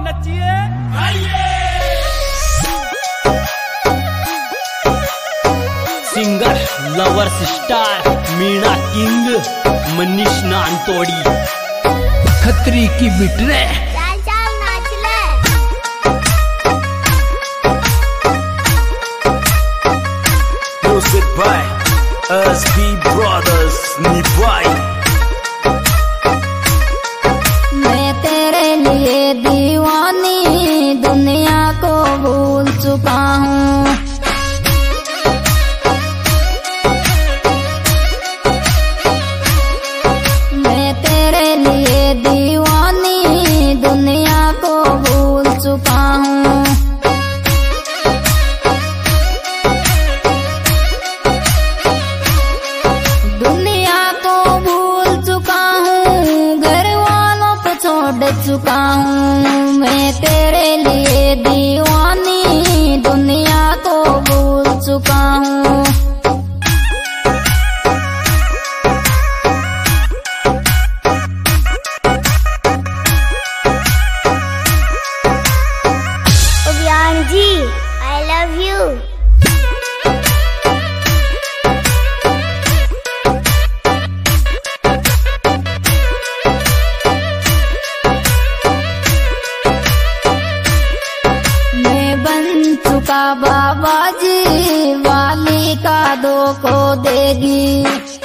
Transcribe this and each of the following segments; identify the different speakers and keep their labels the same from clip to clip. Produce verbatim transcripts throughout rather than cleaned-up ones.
Speaker 1: नचिए singer lovers star Meena king Manish Nantodi Khatri की बिटरे music by S B brothers निभाई।
Speaker 2: मैं तेरे लिए दीवानी दुनिया को भूल चुका हूँ। मैं तेरे लिए दीवानी दुनिया को भूल चुका हूँ। दुनिया को भूल चुका हूँ, घर वालों को छोड़ चुका हूँ। मैं तेरे लिए दीवानी दुनिया को भूल चुका हूँ।
Speaker 3: जी आई लव यू।
Speaker 2: मैं बन चुका बाबा जी वाली का दो को देगी।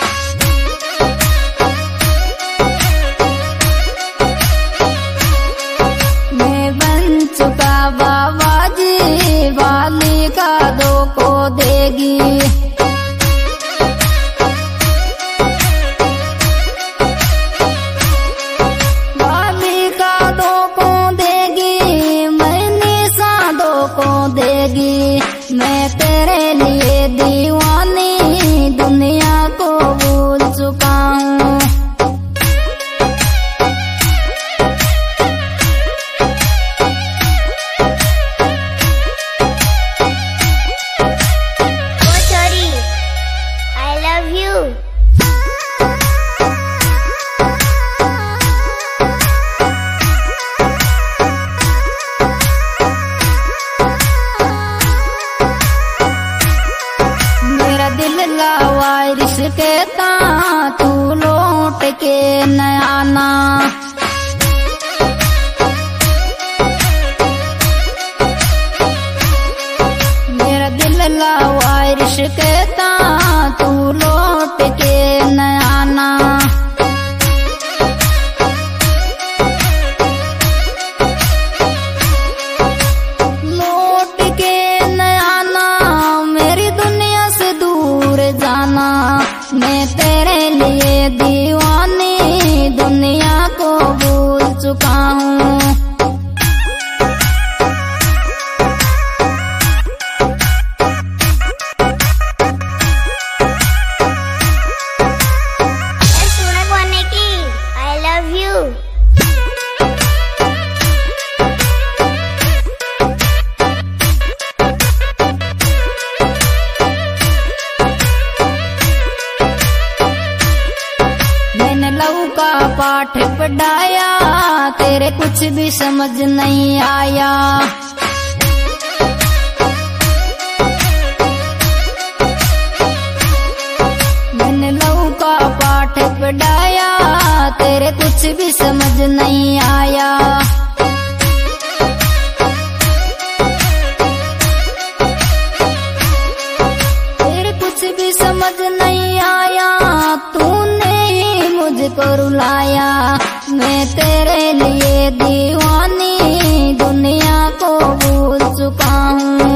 Speaker 2: मैं बन चुका बाबा जी वाली का दो को देगी। वाली का दो को देगी, मैंने सा दो को देगी। मैं तेरे लिए दीवानी दुनिया को भूल चुका हूँ। वारिस कहता तू लौट के न आना। मेरा दिल ला वारिस कहता तू लौट के न आना। लौट के न आना, मेरी दुनिया से दूर जाना। मैं तेरे लिए दीवानी दुनिया को भूल चुका हूँ।
Speaker 3: आई लव यू।
Speaker 2: लव का पाठ पढ़ाया, तेरे कुछ भी समझ नहीं आया। मैंने लव का पाठ पढ़ाया, तेरे कुछ भी समझ नहीं आया। तेरे कुछ भी समझ नहीं आया, तूने मुझको रुलाया। मैं तेरे लिए दीवानी दुनिया को भूल चुका हूँ।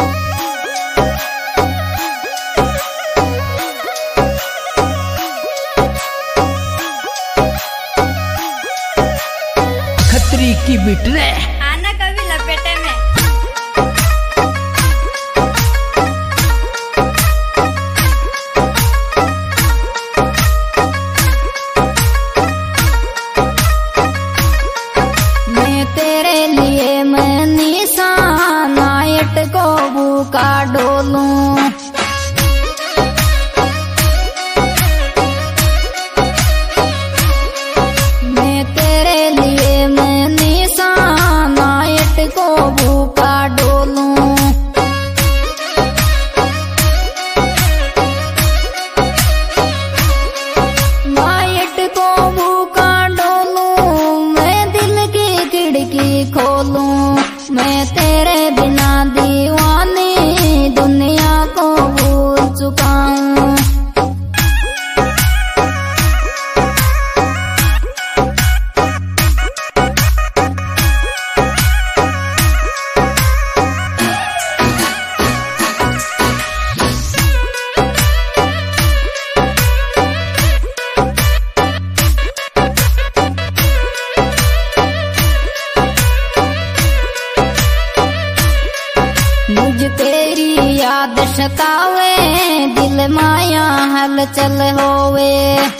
Speaker 1: खत्री की बिटरे
Speaker 4: आना कभी लपेटे में।
Speaker 2: तेरे लिए मैं निशान नायट को भूखा डोलूं। मैं तेरे लिए मैं निशान खोलूं, मैं तेरे बिना दीवानी दुनिया को भूल चुका हूँ। मुझ तेरी याद सतावे, दिल माया हलचल होवे।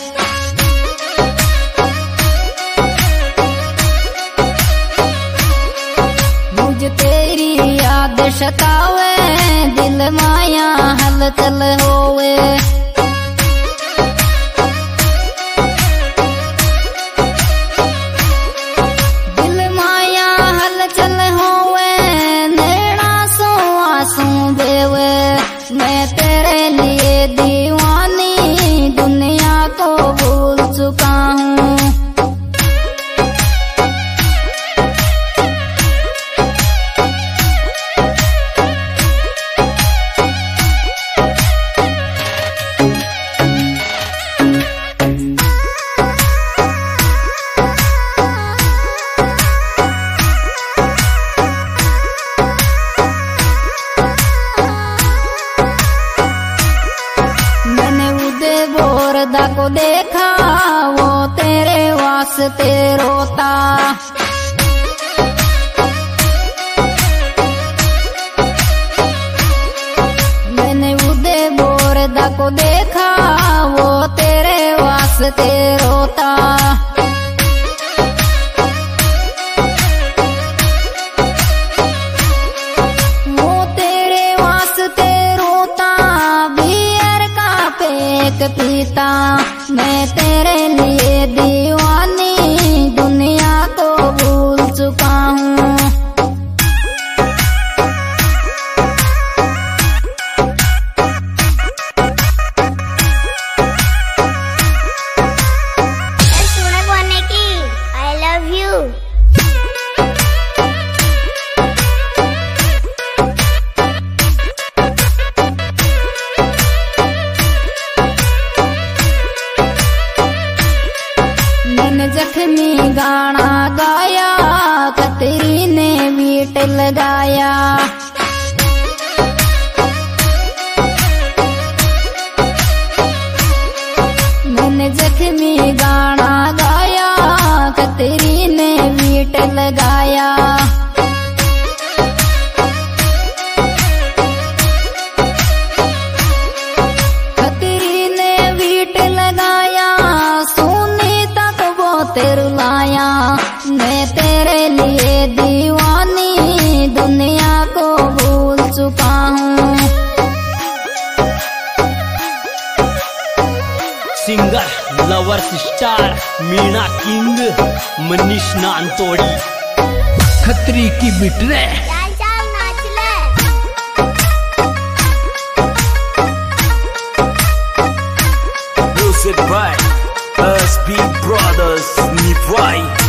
Speaker 2: मुझ तेरी याद सतावे, दिल माया हलचल होवे। दिल माया हलचल होवे, बेवे मैं तेरे लिए दीवानी दुनिया को भूल चुका हूँ। बोरदा को देखा, वो तेरे वास्ते रोता। मैंने उदय बोरदा को देखा, वो तेरे वास्ते रोता। वो तेरे वास्ते रोता, बियर का पेक पीता। मैं तेरे लिए दीवानी दुनिया को भूल चुका हूँ।
Speaker 3: सुना कोने की आई लव यू।
Speaker 2: जख्मी गाना गाया, खतरी ने मीट लगाया। मैंने जख्मी गाना गाया, खतरी ने मीट लगाया। खतरी ने मीट लगाया, रुलाया। मैं तेरे लिए दीवानी दुनिया को भूल चुका हूँ।
Speaker 1: Singer lovers star Meena king Manish Nantodi. Khatri की बिटरे
Speaker 3: चल चल नाच ले।
Speaker 1: Music by S B brothers निभाई।